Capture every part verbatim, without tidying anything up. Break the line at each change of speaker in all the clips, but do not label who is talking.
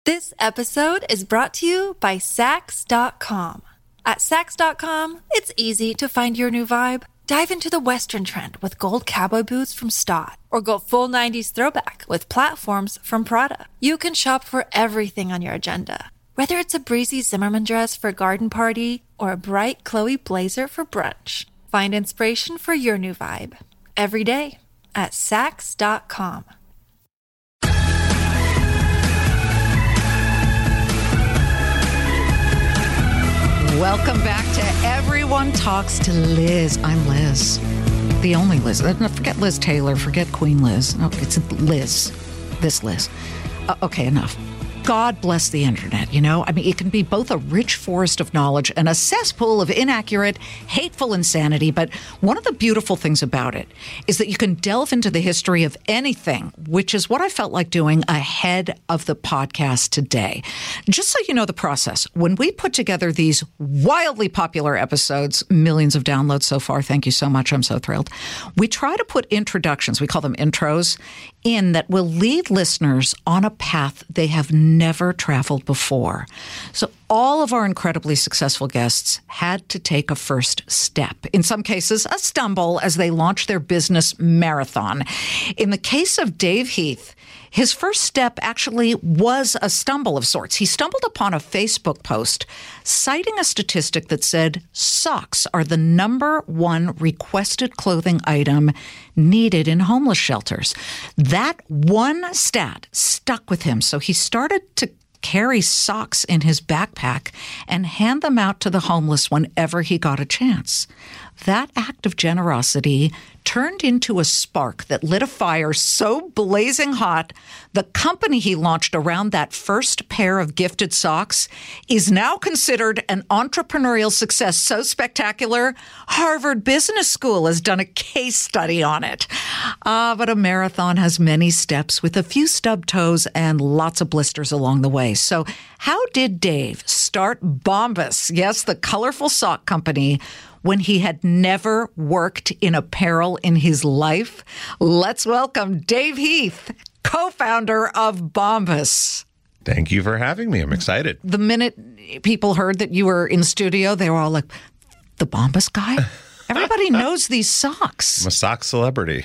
This episode is brought to you by Saks dot com. At Saks dot com, it's easy to find your new vibe. Dive into the Western trend with gold cowboy boots from Staud, or go full nineties throwback with platforms from Prada. You can shop for everything on your agenda, whether it's a breezy Zimmermann dress for a garden party or a bright Chloe blazer for brunch. Find inspiration for your new vibe every day at Saks dot com.
Welcome back to Everyone Talks to Liz. I'm Liz, the only Liz. Forget Liz Taylor, forget Queen Liz. No, it's Liz, this Liz. Uh, okay, enough. God bless the internet, you know? I mean, it can be both a rich forest of knowledge and a cesspool of inaccurate, hateful insanity. But one of the beautiful things about it is that you can delve into the history of anything, which is what I felt like doing ahead of the podcast today. Just so you know the process, when we put together these wildly popular episodes, millions of downloads so far, thank you so much, I'm so thrilled, we try to put introductions, we call them intros, in that will lead listeners on a path they have never traveled before. So all of our incredibly successful guests had to take a first step. In some cases, a stumble as they launched their business marathon. In the case of Dave Heath, his first step actually was a stumble of sorts. He stumbled upon a Facebook post citing a statistic that said socks are the number one requested clothing item needed in homeless shelters. That one stat stuck with him, so he started to carry socks in his backpack and hand them out to the homeless whenever he got a chance. That act of generosity turned into a spark that lit a fire so blazing hot, the company he launched around that first pair of gifted socks is now considered an entrepreneurial success so spectacular, Harvard Business School has done a case study on it. Ah, but a marathon has many steps with a few stub toes and lots of blisters along the way. So how did Dave start Bombas, yes, the colorful sock company, when he had never worked in apparel in his life? Let's welcome Dave Heath, co-founder of Bombas.
Thank you for having me. I'm excited.
The minute people heard that you were in studio, they were all like, the Bombas guy? Everybody knows these socks.
I'm a sock celebrity.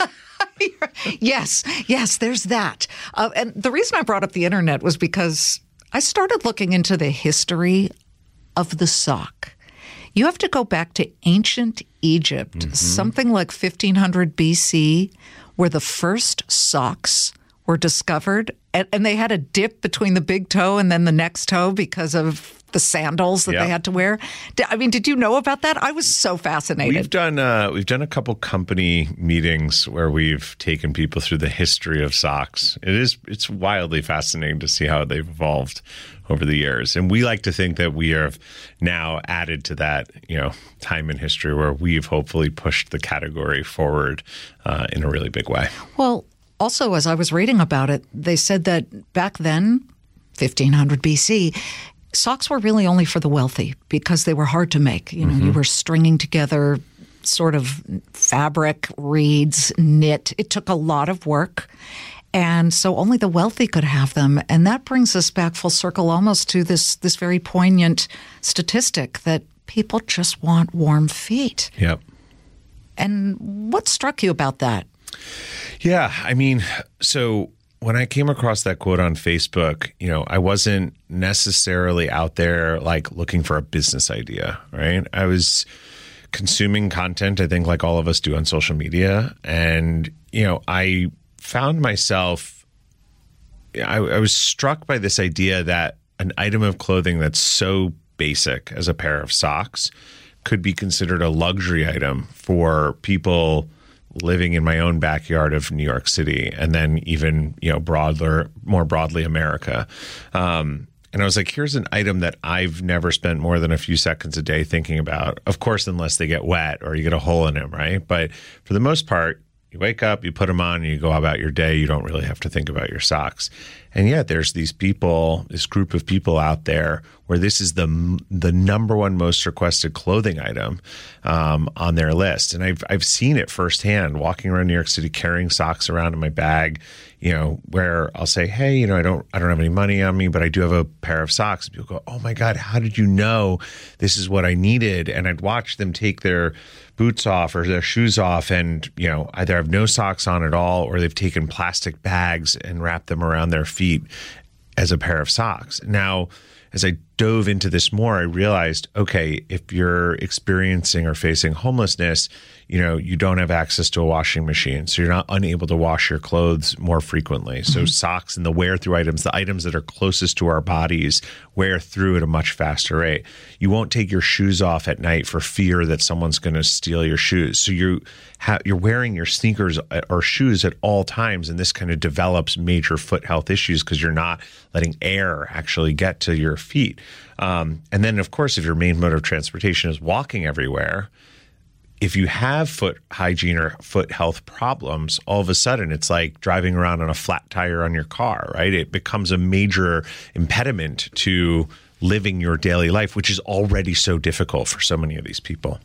Yes, yes, there's that. Uh, and the reason I brought up the internet was because I started looking into the history of the sock. You have to go back to ancient Egypt, mm-hmm. something like fifteen hundred B C, where the first socks were discovered. And, and they had a dip between the big toe and then the next toe because of the sandals that yep. they had to wear. I mean, did you know about that? I was so fascinated.
We've done uh, we've done a couple company meetings where we've taken people through the history of socks. It is it's wildly fascinating to see how they've evolved over the years. And we like to think that we have now added to that, you know, time in history where we've hopefully pushed the category forward uh, in a really big way.
Well, also, as I was reading about it, they said that back then, fifteen hundred B C, socks were really only for the wealthy because they were hard to make. You know, mm-hmm. you were stringing together sort of fabric, reeds, knit. It took a lot of work. And so only the wealthy could have them. And that brings us back full circle almost to this this very poignant statistic that people just want warm feet.
Yep.
And what struck you about that?
Yeah, I mean, so when I came across that quote on Facebook, you know, I wasn't necessarily out there like looking for a business idea, right? I was consuming content, I think like all of us do on social media. And, you know, I found myself, I, I was struck by this idea that an item of clothing that's so basic as a pair of socks could be considered a luxury item for people living in my own backyard of New York City, and then even, you know, broader, more broadly America. Um, and I was like, here's an item that I've never spent more than a few seconds a day thinking about. Of course, unless they get wet or you get a hole in them, right? But for the most part, you wake up, you put them on, and you go about your day. You don't really have to think about your socks. And yet there's these people, this group of people out there where this is the the number one most requested clothing item um, on their list. And I've I've seen it firsthand walking around New York City carrying socks around in my bag, you know, where I'll say, hey, you know, I don't I don't have any money on me, but I do have a pair of socks. And people go, oh my God, how did you know this is what I needed? And I'd watch them take their boots off or their shoes off and, you know, either have no socks on at all or they've taken plastic bags and wrapped them around their feet as a pair of socks. Now, as I dove into this more, I realized, okay, if you're experiencing or facing homelessness, you know, you don't have access to a washing machine. So you're not unable to wash your clothes more frequently. So mm-hmm. socks and the wear through items, the items that are closest to our bodies, wear through at a much faster rate. You won't take your shoes off at night for fear that someone's going to steal your shoes. So you ha- you're wearing your sneakers or shoes at all times. And this kind of develops major foot health issues because you're not letting air actually get to your feet. Um, and then, of course, if your main mode of transportation is walking everywhere, if you have foot hygiene or foot health problems, all of a sudden it's like driving around on a flat tire on your car, right? It becomes a major impediment to living your daily life, which is already so difficult for so many of these people.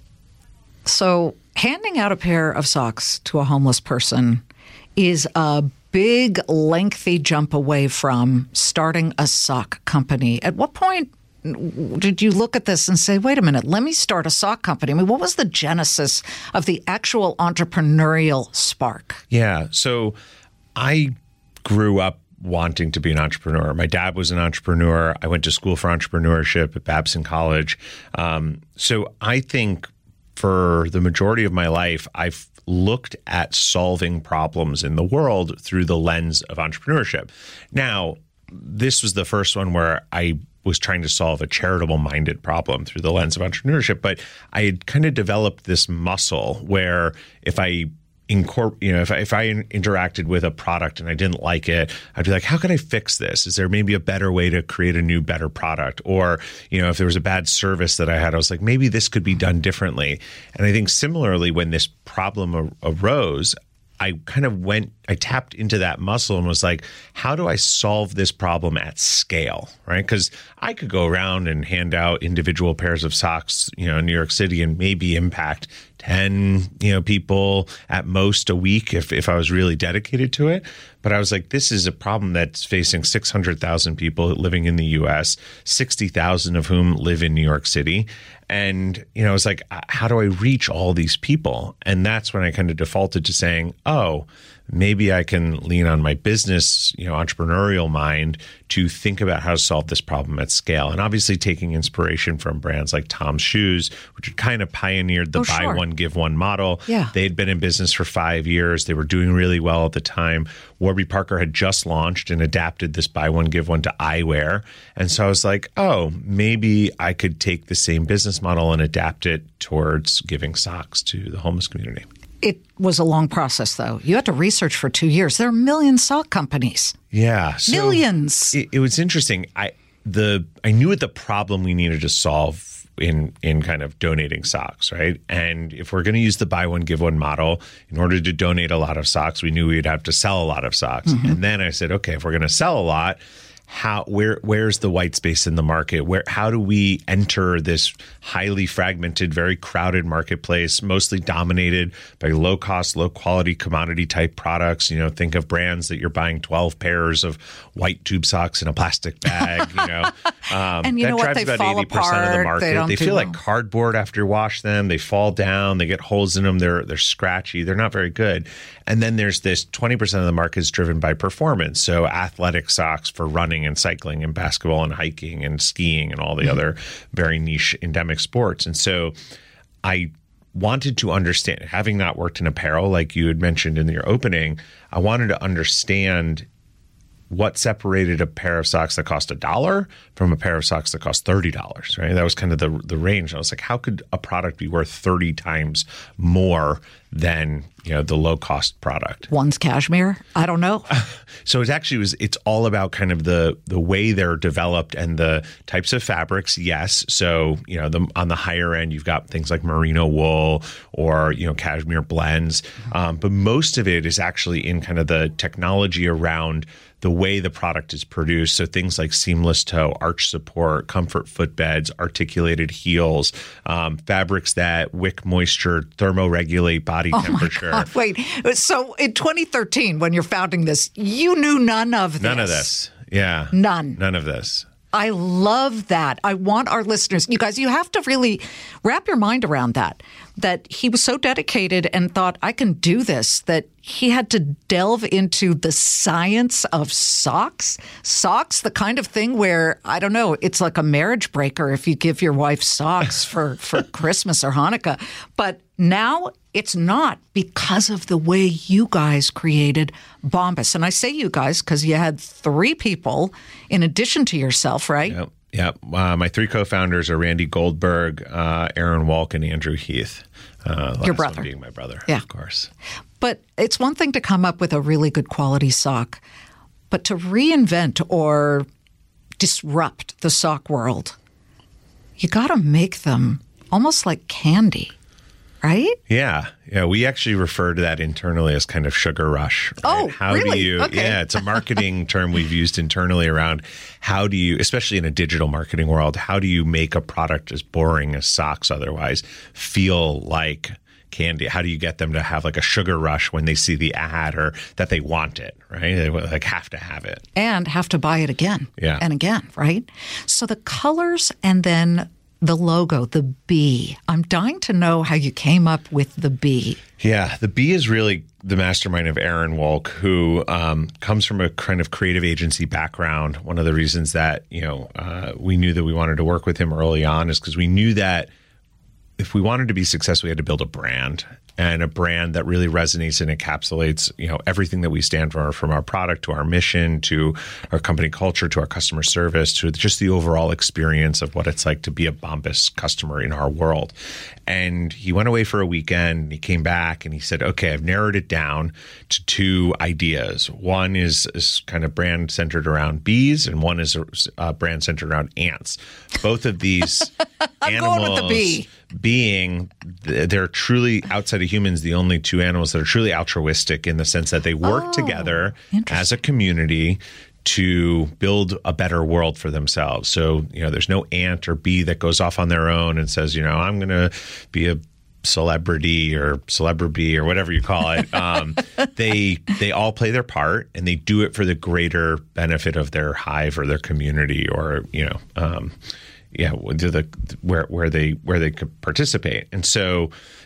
So handing out a pair of socks to a homeless person is a big, lengthy jump away from starting a sock company. At what point did you look at this and say, wait a minute, let me start a sock company? I mean, what was the genesis of the actual entrepreneurial spark?
Yeah. So I grew up wanting to be an entrepreneur. My dad was an entrepreneur. I went to school for entrepreneurship at Babson College. Um, so I think for the majority of my life, I've looked at solving problems in the world through the lens of entrepreneurship. Now, this was the first one where I was trying to solve a charitable-minded problem through the lens of entrepreneurship, but I had kind of developed this muscle where if I incorporate, you know, if I, if I interacted with a product and I didn't like it, I'd be like, how can I fix this? Is there maybe a better way to create a new, better product? Or, you know, if there was a bad service that I had, I was like, maybe this could be done differently. And I think similarly, when this problem ar- arose, I kind of went, I tapped into that muscle and was like, how do I solve this problem at scale, right? Because I could go around and hand out individual pairs of socks, you know, in New York City and maybe impact ten, you know, people at most a week if, if I was really dedicated to it. But I was like, this is a problem that's facing six hundred thousand people living in the U S, sixty thousand of whom live in New York City. And, you know, I was like, how do I reach all these people? And that's when I kind of defaulted to saying, oh, maybe I can lean on my business, you know, entrepreneurial mind to think about how to solve this problem at scale. And obviously taking inspiration from brands like Tom's Shoes, which had kind of pioneered the
oh,
buy
sure.
one, give one model.
Yeah.
They had been in business for five years. They were doing really well at the time. Warby Parker had just launched and adapted this buy one, give one to eyewear. And so I was like, oh, maybe I could take the same business model and adapt it towards giving socks to the homeless community.
It was a long process, though. You had to research for two years. There are a million sock companies.
Yeah. So
Millions.
It, it was interesting. I the I knew what the problem we needed to solve in in kind of donating socks, right? And if we're going to use the buy one, give one model, in order to donate a lot of socks, we knew we'd have to sell a lot of socks. Mm-hmm. And then I said, okay, if we're going to sell a lot, how where where's the white space in the market? Where how do we enter this highly fragmented, very crowded marketplace, mostly dominated by low cost, low quality commodity type products? You know, think of brands that you're buying twelve pairs of white tube socks in a plastic bag. You know, um,
and you
that
know what?
drives
They
about
fall
eighty percent of the
apart.
market.
They don't
They
do
feel
well.
like cardboard after you wash them. They fall down. They get holes in them. They're they're scratchy. They're not very good. And then there's this twenty percent of the market is driven by performance. So athletic socks for running and cycling and basketball and hiking and skiing and all the mm-hmm. other very niche endemic sports. And so I wanted to understand, having not worked in apparel like you had mentioned in your opening, I wanted to understand what separated a pair of socks that cost a dollar from a pair of socks that cost thirty dollars, right? That was kind of the the range. I was like, how could a product be worth thirty times more than, you know, the low cost product?
One's cashmere? I don't know.
So it actually was, it's all about kind of the the way they're developed and the types of fabrics. Yes. So, you know, the, on the higher end, you've got things like merino wool or, you know, cashmere blends. Um, but most of it is actually in kind of the technology around the way the product is produced. So things like seamless toe, arch support, comfort footbeds, articulated heels, um, fabrics that wick moisture, thermoregulate body
oh
temperature.
My God. Wait, so in twenty thirteen, when you're founding this, you knew none of this.
None of this. Yeah.
None.
None of this.
I love that. I want our listeners, you guys, you have to really wrap your mind around that, that he was so dedicated and thought, I can do this, that he had to delve into the science of socks. Socks, the kind of thing where, I don't know, it's like a marriage breaker if you give your wife socks for, for Christmas or Hanukkah. But now it's not, because of the way you guys created Bombas. And I say you guys because you had three people in addition to yourself, right?
Yep. Yep. Uh, my three co-founders are Randy Goldberg, uh, Aaron Walk, and Andrew Heath. Uh,
Your brother.
One being my brother,
yeah.
Of course.
But it's one thing to come up with a really good quality sock, but to reinvent or disrupt the sock world, you got to make them almost like candy. Right?
Yeah. Yeah. We actually refer to that internally as kind of sugar rush. Right?
Oh,
how
really?
do you,
okay.
Yeah, it's a marketing term we've used internally around how do you, especially in a digital marketing world, how do you make a product as boring as socks otherwise feel like candy? How do you get them to have like a sugar rush when they see the ad or that they want it, right? They like have to have it.
And have to buy it again
yeah.
and again, right? So the colors and then the logo, the bee. I'm dying to know how you came up with the bee.
Yeah, the bee is really the mastermind of Aaron Walk, who um, comes from a kind of creative agency background. One of the reasons that, you know, uh, we knew that we wanted to work with him early on is because we knew that if we wanted to be successful, we had to build a brand, and a brand that really resonates and encapsulates, you know, everything that we stand for, from our product to our mission to our company culture to our customer service to just the overall experience of what it's like to be a Bombas customer in our world. And he went away for a weekend. He came back and he said, okay, I've narrowed it down to two ideas. One is, is kind of brand centered around bees, and one is a, a brand centered around ants. Both of these
I'm
animals
going with the bee.
being, they're truly outside of humans, the only two animals that are truly altruistic in the sense that they work
oh,
together as a community to build a better world for themselves. So, you know, there's no ant or bee that goes off on their own and says, you know, I'm going to be a celebrity or celebrity or whatever you call it. Um, they they all play their part, and they do it for the greater benefit of their hive or their community, or, you know, um, yeah, to the where where they where they could participate. And so,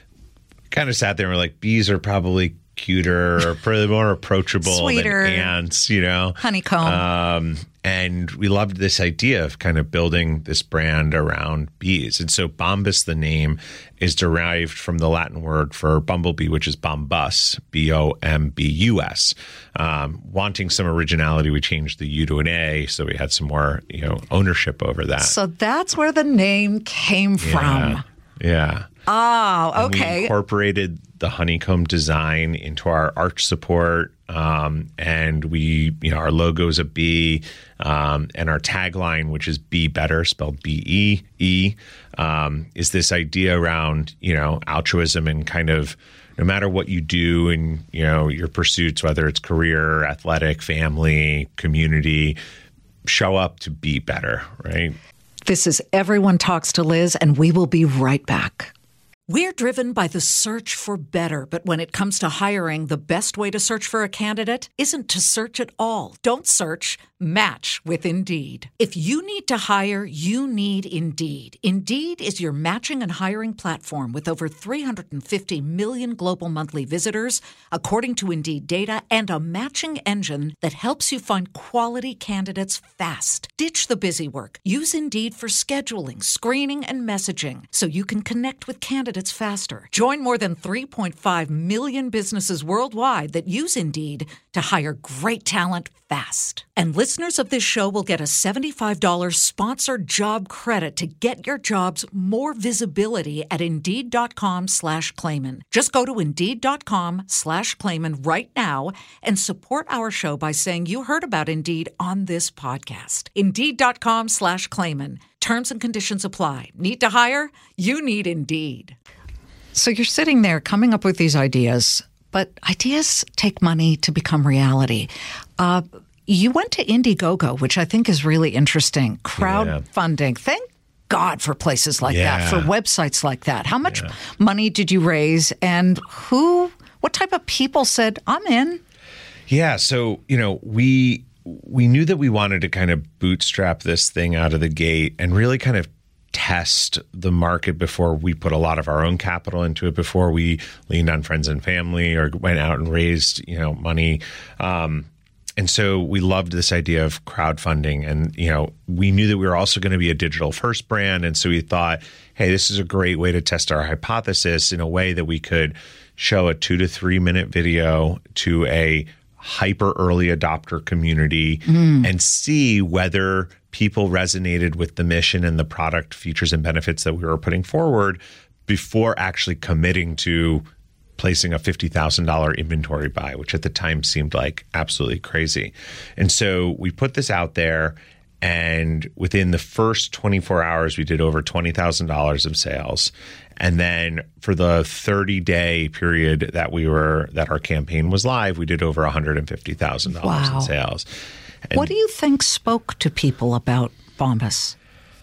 kind of sat there and we're like, bees are probably cuter or probably more approachable
Sweeter.
than ants, you know,
honeycomb.
Um, and we loved this idea of kind of building this brand around bees. And so Bombas, the name, is derived from the Latin word for bumblebee, which is bombus, B O M B U S. Um, wanting some originality, we changed the U to an A, so we had some more, you know, ownership over that.
So that's where the name came
yeah.
from.
Yeah.
Oh, okay.
And we incorporated the honeycomb design into our arch support, um, and we, you know, our logo is a bee, um, and our tagline, which is "Be Better," spelled B E E, um, is this idea around, you know, altruism and kind of no matter what you do in, you know, your pursuits, whether it's career, athletic, family, community, show up to be better, right?
This is Everyone Talks to Liz, and we will be right back. We're driven by the search for better, but when it comes to hiring, the best way to search for a candidate isn't to search at all. Don't search, match with Indeed. If you need to hire, you need Indeed. Indeed is your matching and hiring platform with over three hundred fifty million global monthly visitors, according to Indeed data, and a matching engine that helps you find quality candidates fast. Ditch the busy work. Use Indeed for scheduling, screening, and messaging so you can connect with candidates faster. Join more than three point five million businesses worldwide that use Indeed to hire great talent fast. And listeners of this show will get a seventy-five dollars sponsored job credit to get your jobs more visibility at Indeed.com slash Clayman. Just go to Indeed.com slash Clayman right now and support our show by saying you heard about Indeed on this podcast. Indeed.com slash Clayman. Terms and conditions apply. Need to hire? You need Indeed. So you're sitting there coming up with these ideas, but ideas take money to become reality. Uh, you went to Indiegogo, which I think is really interesting. Crowdfunding. Yeah. Thank God for places like yeah. that, for websites like that. How much yeah. money did you raise, and who, what type of people said, I'm in?
Yeah. So, you know, we we knew that we wanted to kind of bootstrap this thing out of the gate and really kind of test the market before we put a lot of our own capital into it, before we leaned on friends and family or went out and raised, you know, money. Um, and so we loved this idea of crowdfunding. And, you know, we knew that we were also going to be a digital first brand. And so we thought, hey, this is a great way to test our hypothesis in a way that we could show a two to three minute video to a hyper early adopter community mm. and see whether people resonated with the mission and the product features and benefits that we were putting forward before actually committing to placing a fifty thousand dollars inventory buy, which at the time seemed like absolutely crazy. And so we put this out there, and within the first twenty-four hours, we did over twenty thousand dollars of sales. And then for the thirty-day period that we were that our campaign was live, we did over one hundred fifty thousand dollars wow. in sales. And
what do you think spoke to people about Bombas?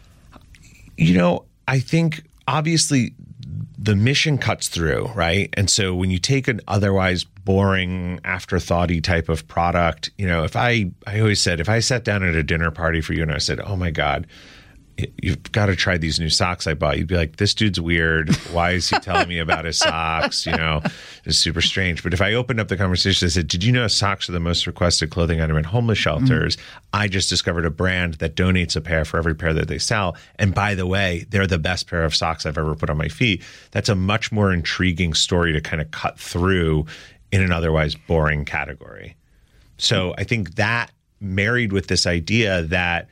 You know, I think obviously the mission cuts through, right? And so when you take an otherwise boring, afterthoughty type of product, you know, if I, I always said, if I sat down at a dinner party for you and I said, oh my God, you've got to try these new socks I bought, you'd be like, this dude's weird. Why is he telling me about his socks? You know, it's super strange. But if I opened up the conversation, I said, did you know socks are the most requested clothing item in homeless shelters? Mm-hmm. I just discovered a brand that donates a pair for every pair that they sell. And by the way, they're the best pair of socks I've ever put on my feet. That's a much more intriguing story to kind of cut through in an otherwise boring category. So I think that married with this idea that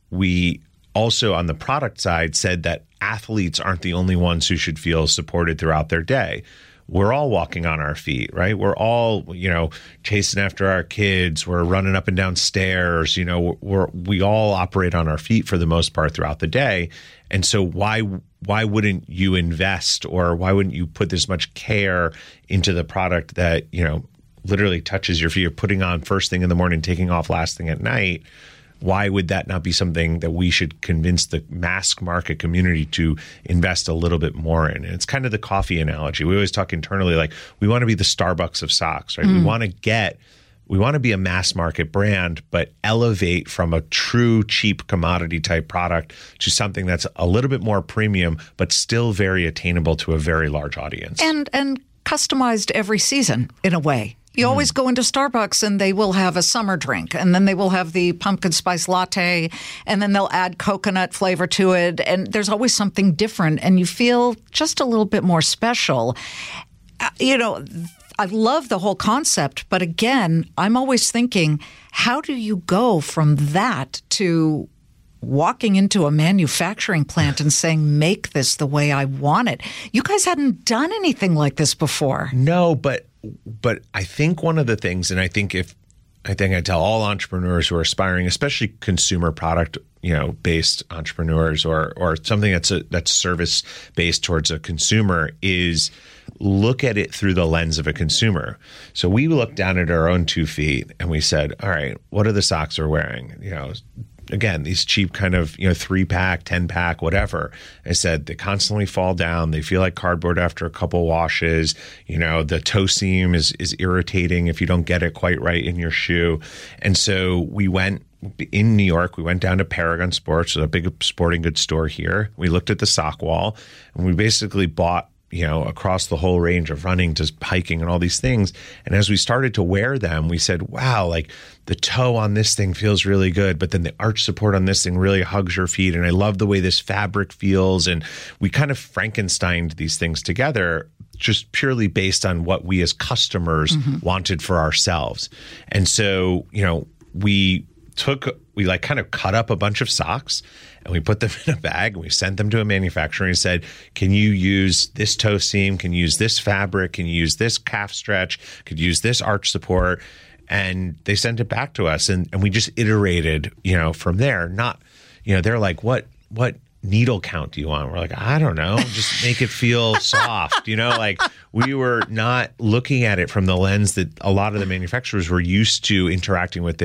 we also on the product side said that athletes aren't the only ones who should feel supported throughout their day. We're all walking on our feet, right? We're all, you know, chasing after our kids. We're running up and down stairs. You know, we're, we all operate on our feet for the most part throughout the day. And so why why wouldn't you invest, or why wouldn't you put this much care into the product that, you know, literally touches your feet? You're putting on first thing in the morning, taking off last thing at night. Why would that not be something that we should convince the mass market community to invest a little bit more in? And it's kind of the coffee analogy. We always talk internally, like, we want to be the Starbucks of socks, right? Mm. We want to get, we want to be a mass market brand, but elevate from a true cheap commodity type product to something that's a little bit more premium, but still very attainable to a very large audience.
And, and customized every season in a way. You always go into Starbucks and they will have a summer drink, and then they will have the pumpkin spice latte, and then they'll add coconut flavor to it. And there's always something different, and you feel just a little bit more special. Uh, you know, I love the whole concept, but again, I'm always thinking, how do you go from that to walking into a manufacturing plant and saying, make this the way I want it? You guys hadn't done anything like this before.
No, but But I think one of the things, and I think if I think I tell all entrepreneurs who are aspiring, especially consumer product, you know, based entrepreneurs, or or something that's a, that's service based towards a consumer, is look at it through the lens of a consumer. So we looked down at our own two feet and we said, all right, what are the socks we're wearing? You know, again, these cheap kind of, you know, three pack, ten pack, whatever. I said they constantly fall down. They feel like cardboard after a couple washes. You know, the toe seam is is irritating if you don't get it quite right in your shoe. And so we went in New York, we went down to Paragon Sports, a big sporting goods store here. We looked at the sock wall, and we basically bought, you know, across the whole range of running to hiking and all these things. And as we started to wear them, we said, wow, like the toe on this thing feels really good, but then the arch support on this thing really hugs your feet. And I love the way this fabric feels. And we kind of Frankensteined these things together just purely based on what we as customers mm-hmm. wanted for ourselves. And so, you know, we took, we like kind of cut up a bunch of socks and we put them in a bag and we sent them to a manufacturer and said, can you use this toe seam? Can you use this fabric? Can you use this calf stretch? Could you use this arch support? And they sent it back to us, and, and we just iterated, you know, from there. Not, you know, they're like, what, what needle count do you want? We're like, I don't know, just make it feel soft, you know, like we were not looking at it from the lens that a lot of the manufacturers were used to interacting with their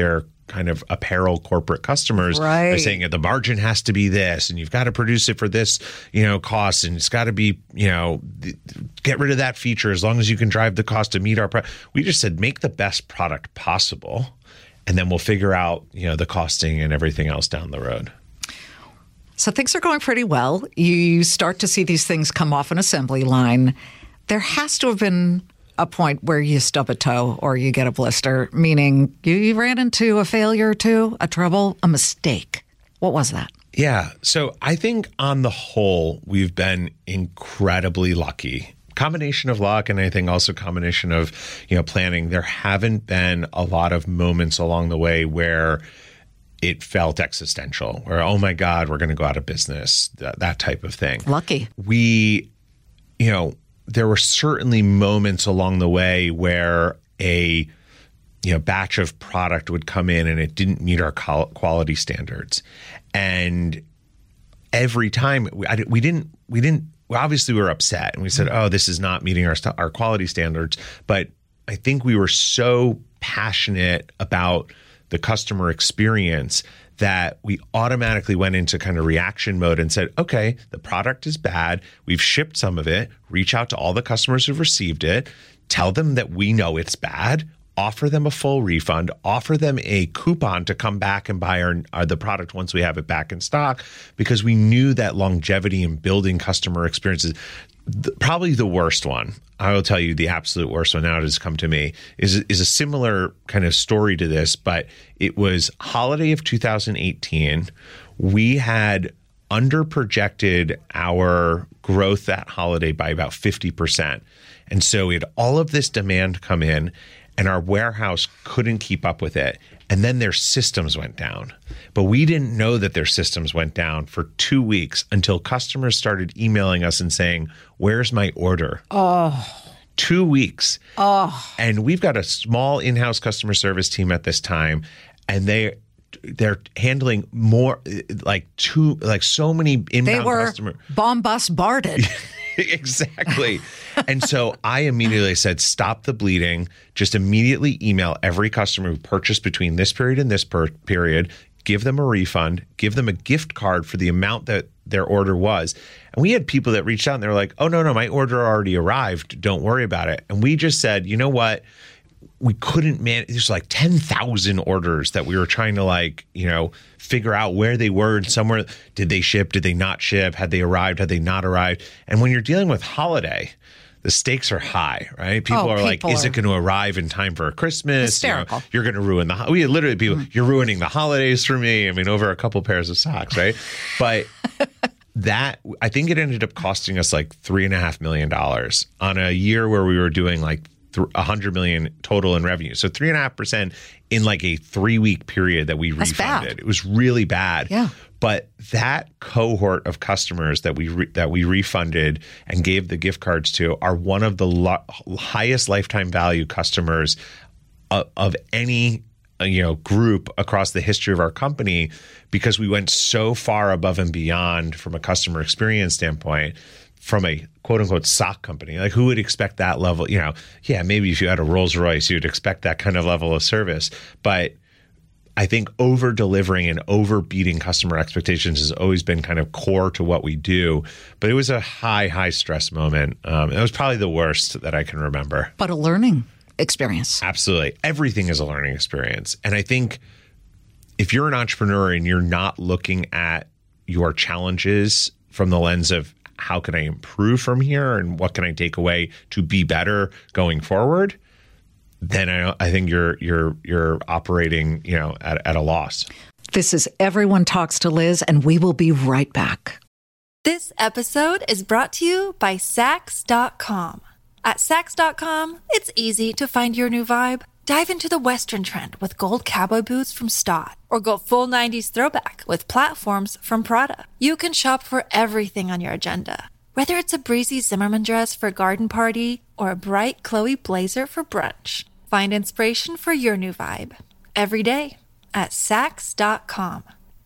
kind of apparel corporate customers.
Right.
They're saying the margin has to be this, and you've got to produce it for this, you know, cost, and it's got to be, you know, th- get rid of that feature as long as you can drive the cost to meet our price. We just said make the best product possible, and then we'll figure out, you know, the costing and everything else down the road.
So things are going pretty well. You start to see these things come off an assembly line. There has to have been a point where you stub a toe or you get a blister, meaning you, you ran into a failure or two, a trouble, a mistake. What was that?
Yeah. So I think on the whole, we've been incredibly lucky. Combination of luck and I think also combination of, you know, planning. There haven't been a lot of moments along the way where it felt existential, where, oh my God, we're going to go out of business, that, that type of thing.
Lucky.
We, you know, there were certainly moments along the way where a, you know, batch of product would come in and it didn't meet our quality standards. And every time we, I, we didn't, we didn't, well, obviously we were upset and we said, oh, this is not meeting our, our quality standards. But I think we were so passionate about the customer experience that we automatically went into kind of reaction mode and said, okay, the product is bad. We've shipped some of it. Reach out to all the customers who've received it. Tell them that we know it's bad. Offer them a full refund. Offer them a coupon to come back and buy our, our the product once we have it back in stock, because we knew that longevity in building customer experiences. The, probably the worst one, I will tell you the absolute worst one now that has come to me, is, is a similar kind of story to this, but it was holiday of two thousand eighteen. We had under-projected our growth that holiday by about fifty percent. And so we had all of this demand come in, and our warehouse couldn't keep up with it. And then their systems went down. But we didn't know that their systems went down for two weeks until customers started emailing us and saying, where's my order?
Oh.
Two weeks.
Oh.
And we've got a small in-house customer service team at this time, and they they're handling more like two like so many inbound
they were
customer
bombarded.
Exactly. And so I immediately said, stop the bleeding. Just immediately email every customer who purchased between this period and this per- period, give them a refund, give them a gift card for the amount that their order was. And we had people that reached out and they were like, oh, no, no, my order already arrived. Don't worry about it. And we just said, you know what? We couldn't manage. There's like ten thousand orders that we were trying to like, you know, figure out where they were and somewhere. Did they ship? Did they not ship? Had they arrived? Had they not arrived? And when you're dealing with holiday, the stakes are high, right? People
oh,
are
people
like, is
are
it going to arrive in time for Christmas?
Hysterical.
You know, you're going to ruin the, we literally people, mm. you're ruining the holidays for me. I mean, over a couple pairs of socks, right? But that, I think it ended up costing us like three and a half million dollars on a year where we were doing like a hundred million total in revenue. So three and a half percent in like a three week period that we
That's
refunded.
Bad.
It was really bad.
Yeah.
But that cohort of customers that we re- that we refunded and gave the gift cards to are one of the lo- highest lifetime value customers of, of any uh, you know group across the history of our company, because we went so far above and beyond from a customer experience standpoint. From a quote unquote sock company, like who would expect that level? You know, yeah, maybe if you had a Rolls Royce, you'd expect that kind of level of service. But I think over delivering and over beating customer expectations has always been kind of core to what we do. But it was a high, high stress moment. Um, it was probably the worst that I can remember.
But a learning experience.
Absolutely. Everything is a learning experience. And I think if you're an entrepreneur and you're not looking at your challenges from the lens of how can I improve from here and what can I take away to be better going forward, then I, I think you're you're you're operating, you know, at, at a loss.
This is Everyone Talks to Liz, and we will be right back.
This episode is brought to you by Saks dot com. At Saks dot com, it's easy to find your new vibe. Dive into the Western trend with gold cowboy boots from Stott, or go full nineties throwback with platforms from Prada. You can shop for everything on your agenda, whether it's a breezy Zimmermann dress for a garden party or a bright Chloe blazer for brunch. Find inspiration for your new vibe every day at Saks dot com.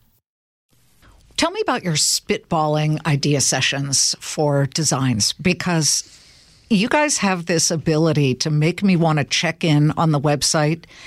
Tell me about your spitballing idea sessions for designs, because you guys have this ability to make me want to check in on the website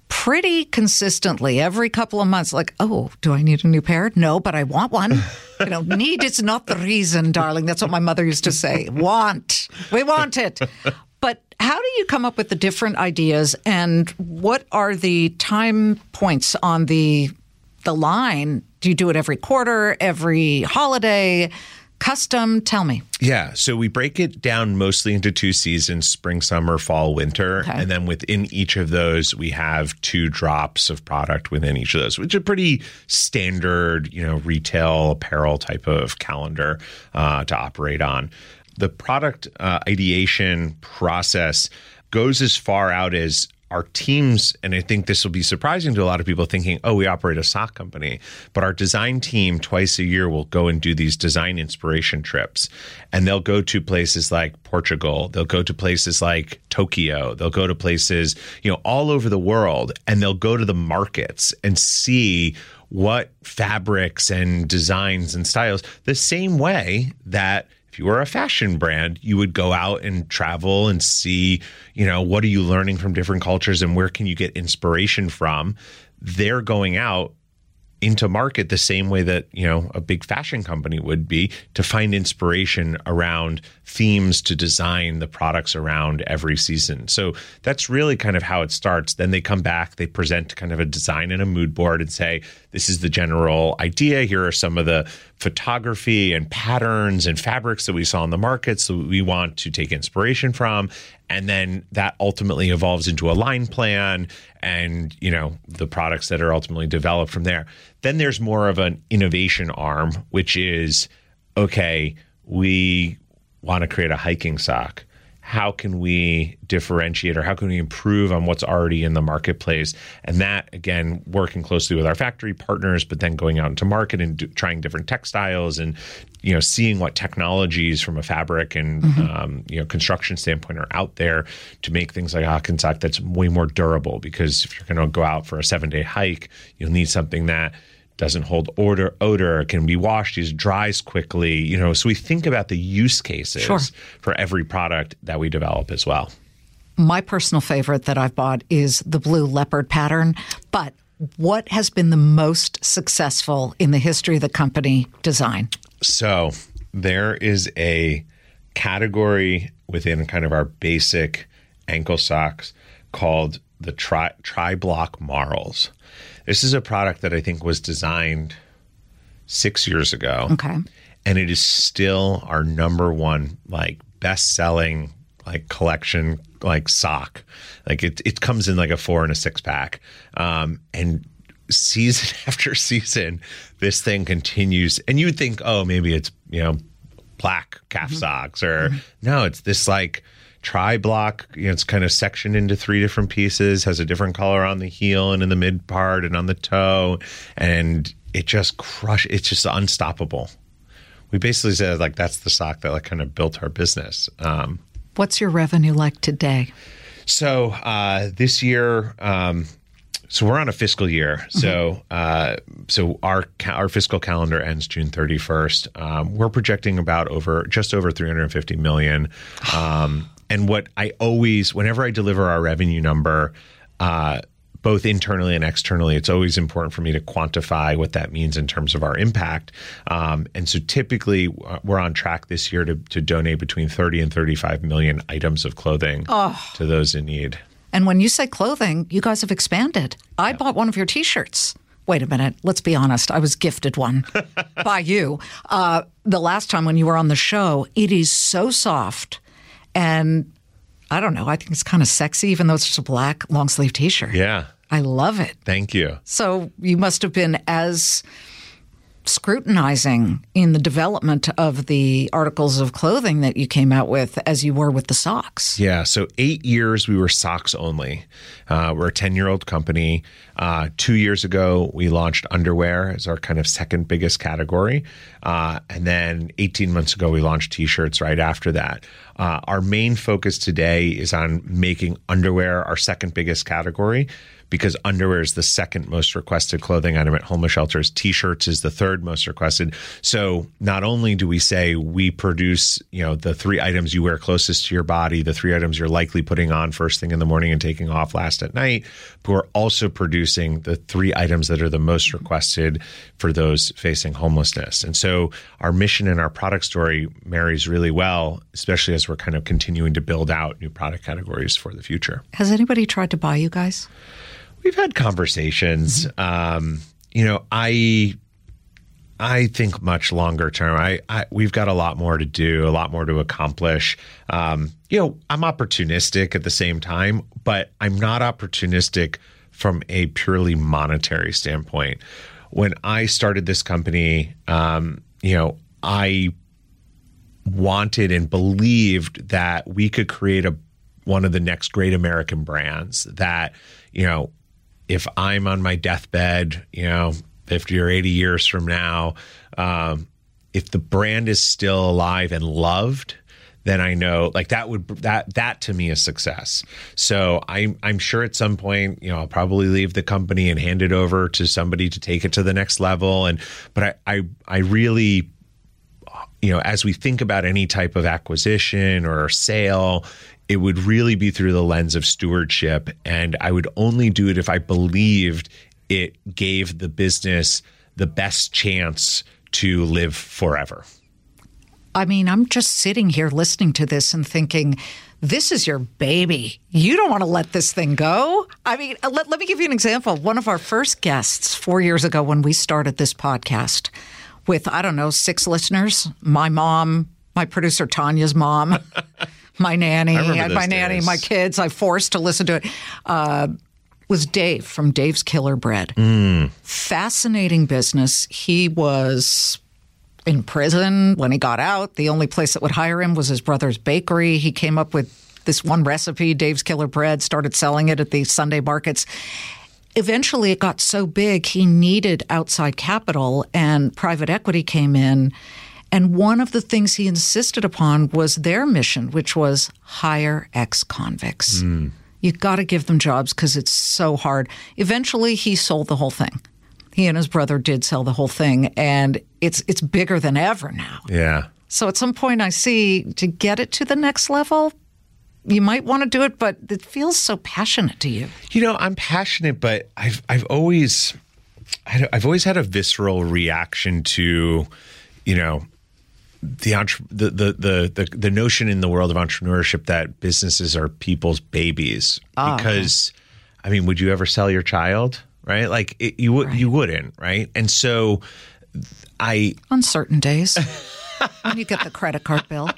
pretty consistently every couple of months, like, oh, do I need a new pair? No, but I want one. You know, need is not the reason, darling. That's what my mother used to say. Want. We want it. But how do you come up with the different ideas, and what are the time points on the the line? Do you do it every quarter, every holiday? Custom? Tell me.
Yeah. So we break it down mostly into two seasons, spring, summer, fall, winter. Okay. And then within each of those, we have two drops of product within each of those, which is a pretty standard, you know, retail apparel type of calendar uh, to operate on. The product uh, ideation process goes as far out as our teams, and I think this will be surprising to a lot of people thinking, oh, we operate a sock company. But our design team twice a year will go and do these design inspiration trips. And they'll go to places like Portugal. They'll go to places like Tokyo. They'll go to places, you know, all over the world. And they'll go to the markets and see what fabrics and designs and styles, the same way that if you were a fashion brand, you would go out and travel and see, you know, what are you learning from different cultures and where can you get inspiration from? They're going out into market the same way that, you know, a big fashion company would be to find inspiration around themes to design the products around every season. So that's really kind of how it starts. Then they come back, they present kind of a design and a mood board and say, this is the general idea. Here are some of the photography and patterns and fabrics that we saw in the market, so we want to take inspiration from. And then that ultimately evolves into a line plan and, you know, the products that are ultimately developed from there. Then there's more of an innovation arm, which is, okay, we want to create a hiking sock. How can we differentiate, or how can we improve on what's already in the marketplace? And that, again, working closely with our factory partners, but then going out into market and do, trying different textiles and, you know, seeing what technologies from a fabric and, mm-hmm. um, you know, construction standpoint are out there to make things like a hiking sock that's way more durable. Because if you're going to go out for a seven-day hike, you'll need something that doesn't hold odor, odor, can be washed, it dries quickly. You know, so we think about the use cases sure. for every product that we develop as well.
My personal favorite that I've bought is the blue leopard pattern. But what has been the most successful in the history of the company design? So
there is a category within kind of our basic ankle socks called the tri tri-block Marls. This is a product that I think was designed six years ago.
Okay.
And it is still our number one, like, best-selling, like, collection, like, sock. Like, it it comes in like a four and a six pack. Um, and season after season, this thing continues. And you would think, oh, maybe it's, you know, black calf mm-hmm. socks, or mm-hmm. no, it's this like tri-block, you know, it's kind of sectioned into three different pieces, has a different color on the heel and in the mid part and on the toe, and it just crush. It's just unstoppable. We basically said, like, that's the sock that, like, kind of built our business. Um,
What's your revenue like today?
So uh, this year, um, so we're on a fiscal year. Mm-hmm. So uh, so our our fiscal calendar ends June thirty-first. Um, we're projecting about over just over three hundred fifty million. Um, And what I always, whenever I deliver our revenue number, uh, both internally and externally, it's always important for me to quantify what that means in terms of our impact. Um, and so typically we're on track this year to, to donate between thirty and thirty-five million items of clothing oh. to those in need.
And when you say clothing, you guys have expanded. I yeah. bought one of your T-shirts. Wait a minute. Let's be honest. I was gifted one by you. Uh, the last time when you were on the show, it is so soft. And I don't know, I think it's kind of sexy, even though it's just a black long sleeve T-shirt.
Yeah.
I love it.
Thank you.
So you must have been as scrutinizing in the development of the articles of clothing that you came out with as you were with the socks.
Yeah. So eight years we were socks only. Uh, we're a ten-year-old company. Uh, two years ago, we launched underwear as our kind of second biggest category. Uh, and then eighteen months ago, we launched T-shirts right after that. Uh, our main focus today is on making underwear our second biggest category, because underwear is the second most requested clothing item at homeless shelters. T-shirts is the third most requested. So not only do we say we produce, you know, the three items you wear closest to your body, the three items you're likely putting on first thing in the morning and taking off last at night, but we're also producing the three items that are the most requested for those facing homelessness. And so our mission and our product story marries really well, especially as we're kind of continuing to build out new product categories for the future.
Has anybody tried to buy you guys?
We've had conversations. Mm-hmm. Um, you know, I I think much longer term. I, I we've got a lot more to do, a lot more to accomplish. Um, you know, I'm opportunistic at the same time, but I'm not opportunistic from a purely monetary standpoint. When I started this company, um, you know, I wanted and believed that we could create a one of the next great American brands that, you know, if I'm on my deathbed, you know, fifty or eighty years from now, um, if the brand is still alive and loved, then I know like that would, that, that to me is success. So I'm, I'm sure at some point, you know, I'll probably leave the company and hand it over to somebody to take it to the next level. And, but I, I, I really, you know, as we think about any type of acquisition or sale, it would really be through the lens of stewardship. And I would only do it if I believed it gave the business the best chance to live forever.
I mean, I'm just sitting here listening to this and thinking, this is your baby. You don't want to let this thing go. I mean, let, let me give you an example. One of our first guests four years ago when we started this podcast with, I don't know, six listeners, my mom, my producer Tanya's mom, my nanny, and my nanny, days. my kids, I forced to listen to it, uh, was Dave from Dave's Killer Bread.
Mm.
Fascinating business. He was in prison when he got out. The only place that would hire him was his brother's bakery. He came up with this one recipe, Dave's Killer Bread, started selling it at the Sunday markets. Eventually, it got so big, he needed outside capital, and private equity came in. And one of the things he insisted upon was their mission, which was hire ex-convicts.
Mm.
You got to give them jobs because it's so hard. Eventually, he sold the whole thing. He and his brother did sell the whole thing, and it's it's bigger than ever now.
Yeah.
So at some point, I see to get it to the next level, you might want to do it, but it feels so passionate to you.
You know, I'm passionate, but I've I've always I've always had a visceral reaction to, you know, the entre- the, the the the the notion in the world of entrepreneurship that businesses are people's babies.
Oh.
Because, I mean, would you ever sell your child? Right? Like it, you would, right. you wouldn't, right? And so, I
on certain days when you get the credit card bill.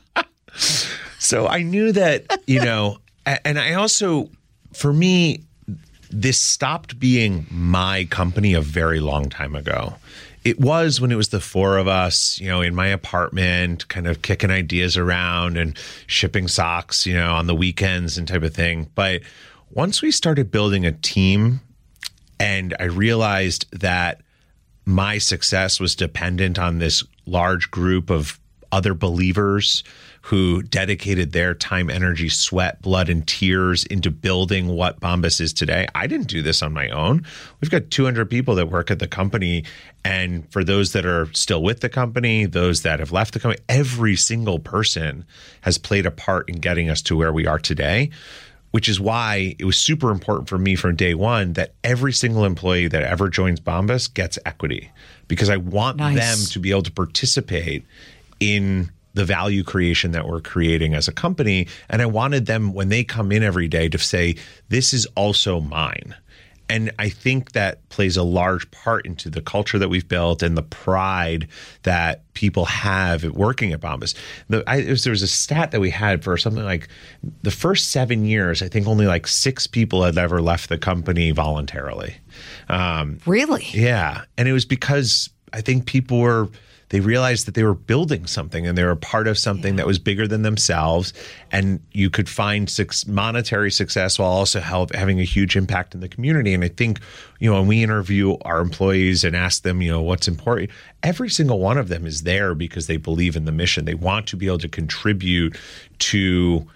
So I knew that, you know, and I also, for me, this stopped being my company a very long time ago. It was when it was the four of us, you know, in my apartment, kind of kicking ideas around and shipping socks, you know, on the weekends and type of thing. But once we started building a team and I realized that my success was dependent on this large group of other believers who dedicated their time, energy, sweat, blood, and tears into building what Bombas is today. I didn't do this on my own. We've got two hundred people that work at the company. And for those that are still with the company, those that have left the company, every single person has played a part in getting us to where we are today, which is why it was super important for me from day one that every single employee that ever joins Bombas gets equity, because I want
nice.
them to be able to participate in the value creation that we're creating as a company. And I wanted them, when they come in every day, to say, this is also mine. And I think that plays a large part into the culture that we've built and the pride that people have at working at Bombas. The, I, it was, there was a stat that we had for something like the first seven years, I think only like six people had ever left the company voluntarily. Um,
really?
Yeah. And it was because I think people were, they realized that they were building something and they were part of something yeah. that was bigger than themselves. And you could find six, monetary success while also help, having a huge impact in the community. And I think, you know, when we interview our employees and ask them, you know, what's important, every single one of them is there because they believe in the mission. They want to be able to contribute to,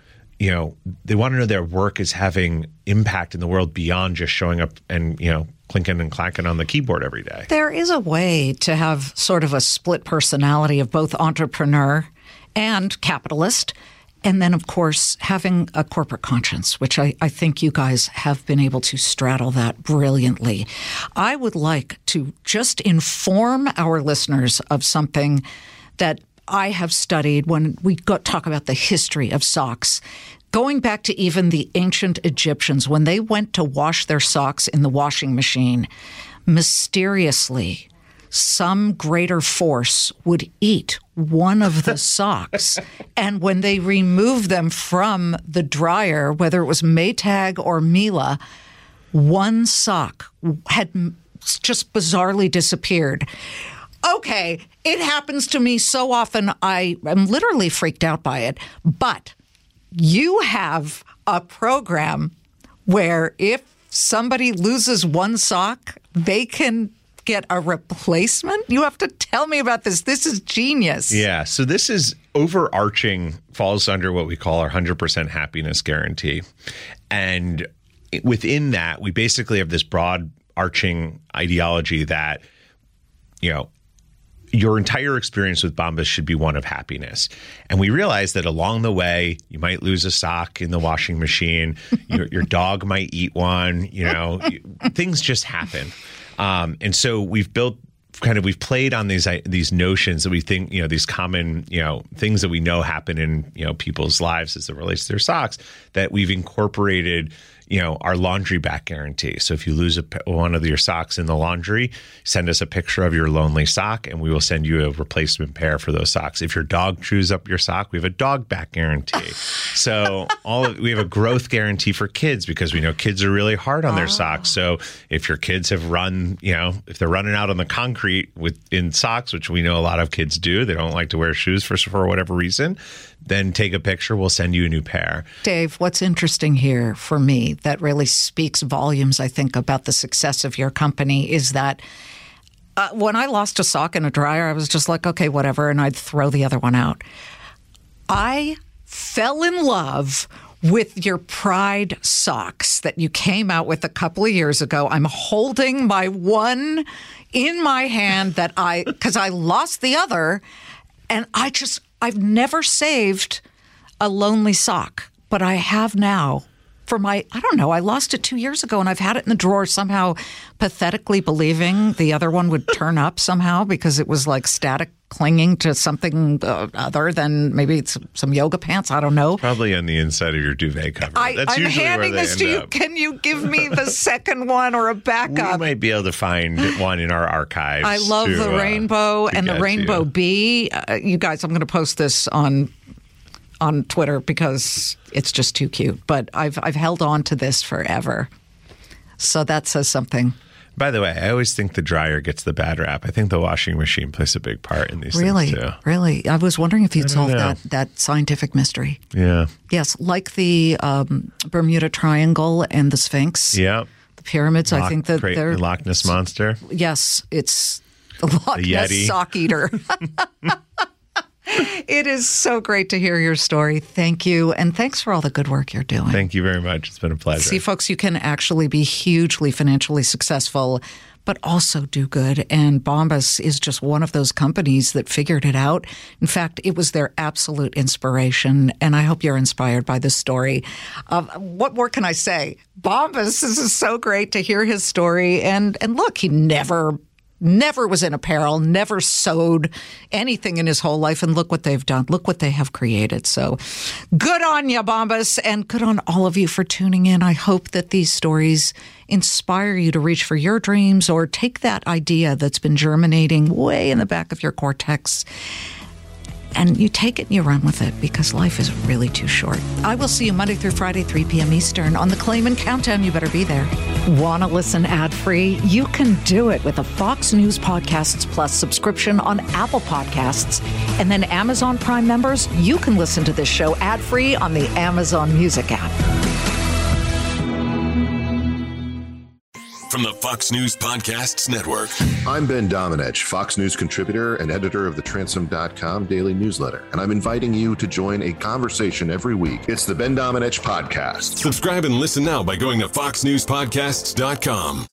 you know, they want to know their work is having impact in the world beyond just showing up and, you know, clinking and clacking on the keyboard every day.
There is a way to have sort of a split personality of both entrepreneur and capitalist. And then, of course, having a corporate conscience, which I, I think you guys have been able to straddle that brilliantly. I would like to just inform our listeners of something that I have studied when we go talk about the history of socks. Going back to even the ancient Egyptians, when they went to wash their socks in the washing machine, mysteriously, some greater force would eat one of the socks. And when they removed them from the dryer, whether it was Maytag or Miele, one sock had just bizarrely disappeared. Okay, it happens to me so often, I am literally freaked out by it. But you have a program where if somebody loses one sock, they can get a replacement? You have to tell me about this. This is genius.
Yeah. So this is overarching, falls under what we call our one hundred percent happiness guarantee. And within that, we basically have this broad arching ideology that, you know, your entire experience with Bombas should be one of happiness. And we realize that along the way, you might lose a sock in the washing machine. your, your dog might eat one. You know, things just happen. Um, and so we've built kind of, we've played on these, these notions that we think, you know, these common, you know, things that we know happen in, you know, people's lives as it relates to their socks, that we've incorporated, you know, our laundry back guarantee. So if you lose a, one of your socks in the laundry, send us a picture of your lonely sock and we will send you a replacement pair for those socks. If your dog chews up your sock, we have a dog back guarantee. So all of, we have a growth guarantee for kids because we know kids are really hard on their oh. socks. So if your kids have run, you know, if they're running out on the concrete with in socks, which we know a lot of kids do, they don't like to wear shoes for, for whatever reason, then take a picture. We'll send you a new pair.
Dave, what's interesting here for me that really speaks volumes, I think, about the success of your company is that uh, when I lost a sock in a dryer, I was just like, okay, whatever, and I'd throw the other one out. I fell in love with your Pride socks that you came out with a couple of years ago. I'm holding my one in my hand that I, because I lost the other, and I just, I've never saved a lonely sock, but I have now for my, I don't know, I lost it two years ago and I've had it in the drawer somehow pathetically believing the other one would turn up somehow because it was like static clinging to something uh, other than maybe it's some yoga pants. I don't know.
Probably on the inside of your duvet cover.
I,
That's
I'm
usually
handing
where they
this to you.
up.
Can you give me the second one or a backup?
We might be able to find one in our archives.
I love
to,
the
uh,
rainbow and the rainbow
you.
bee. Uh, you guys, I'm going to post this on on Twitter because it's just too cute. But I've I've held on to this forever. So that says something.
By the way, I always think the dryer gets the bad rap. I think the washing machine plays a big part in these
really,
things too.
Really? I was wondering if you'd solve
know.
that that scientific mystery.
Yeah.
Yes, like the um, Bermuda Triangle and the Sphinx.
Yeah.
The pyramids,
Loch,
I think that
cra-
they're...
The Loch Ness Monster.
Yes, it's the Loch
The
Ness
Yeti.
sock eater. It is so great to hear your story. Thank you. And thanks for all the good work you're doing.
Thank you very much. It's been a pleasure.
See, folks, you can actually be hugely financially successful, but also do good. And Bombas is just one of those companies that figured it out. In fact, it was their absolute inspiration. And I hope you're inspired by this story. Uh, what more can I say? Bombas, this is so great to hear his story. And, and look, he never... Never was in apparel, never sewed anything in his whole life. And look what they've done. Look what they have created. So good on you, Bombas, and good on all of you for tuning in. I hope that these stories inspire you to reach for your dreams or take that idea that's been germinating way in the back of your cortex and you take it and you run with it because life is really too short. I will see you Monday through Friday, three p.m. Eastern on the Clayman Countdown. You better be there. Want to listen ad-free? You can do it with a Fox News Podcasts Plus subscription on Apple Podcasts. And then Amazon Prime members, you can listen to this show ad-free on the Amazon Music app.
from the Fox News Podcasts Network.
I'm Ben Domenech, Fox News contributor and editor of the Transom dot com daily newsletter, and I'm inviting you to join a conversation every week. It's the Ben Domenech Podcast.
Subscribe and listen now by going to fox news podcasts dot com.